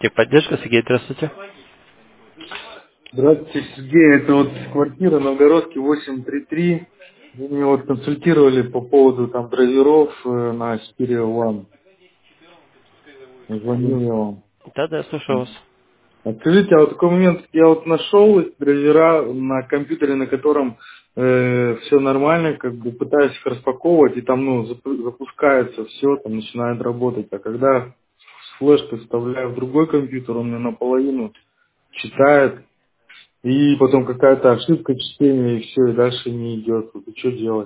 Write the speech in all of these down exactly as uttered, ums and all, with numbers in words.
Техподдержка, Сергей, здравствуйте. Здравствуйте, Сергей. Это вот квартира Новгородский восемь три три. Вы меня вот консультировали по поводу там драйверов э, на Xperia One. Звонил я вам. Да, да, слушаю вас. А скажите, а вот такой момент, я вот нашел эти драйвера на компьютере, на котором все нормально, как бы пытаюсь их распаковывать, и там, ну, запу- запускается все, там начинает работать. А когда с флешкой вставляю в другой компьютер, он мне наполовину читает, и потом какая-то ошибка чтения, и все, и дальше не идет. Вот и что делать?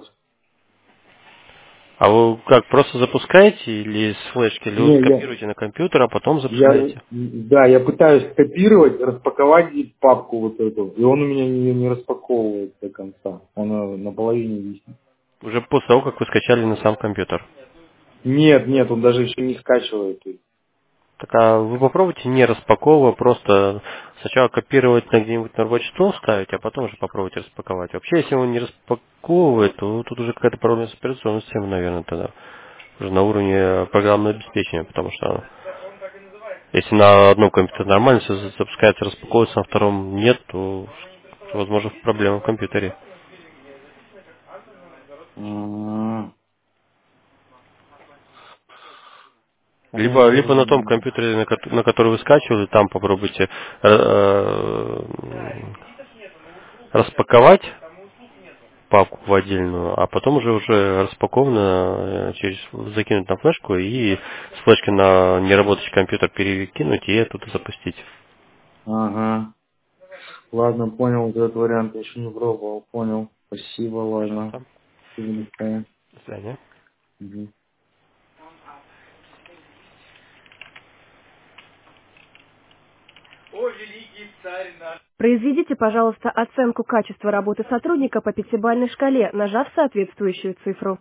А вы как, просто запускаете или с флешки, или вы Не, я, скопируете на компьютер, а потом я, запускаете? да, я пытаюсь копировать, распаковать и папку вот эту, и он у меня не, не распаковывает до конца. Он э, наполовине висит. Уже после того, как вы скачали на сам компьютер. Нет, нет, он даже еще не скачивает. Так а вы попробуйте не распаковывая, просто сначала копировать на где-нибудь на рабочий стол ставить, а потом уже попробуйте распаковать. Вообще, если он не распаковывает, то тут уже какая-то проблема с операционной системой, наверное, тогда. Уже на уровне программного обеспечения, потому что если на одном компьютере нормально все запускается, распаковывается, на втором нет, то, возможно, проблема в компьютере. М, Либо, либо на том м, компьютере, на, ко- на который вы скачивали, там попробуйте э, э, распаковать папку в отдельную, а потом уже уже распакованно э, через закинуть на флешку и с флешки на неработающий компьютер перекинуть и оттуда запустить. Ага. Ладно, понял, вот этот вариант я еще не пробовал, понял. Спасибо, ладно. Пожалуйста. Спасибо, до свидания. До свидания. Мгм. Произведите, пожалуйста, оценку качества работы сотрудника по пятибалльной шкале, нажав соответствующую цифру.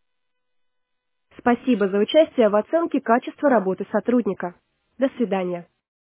Спасибо за участие в оценке качества работы сотрудника. До свидания.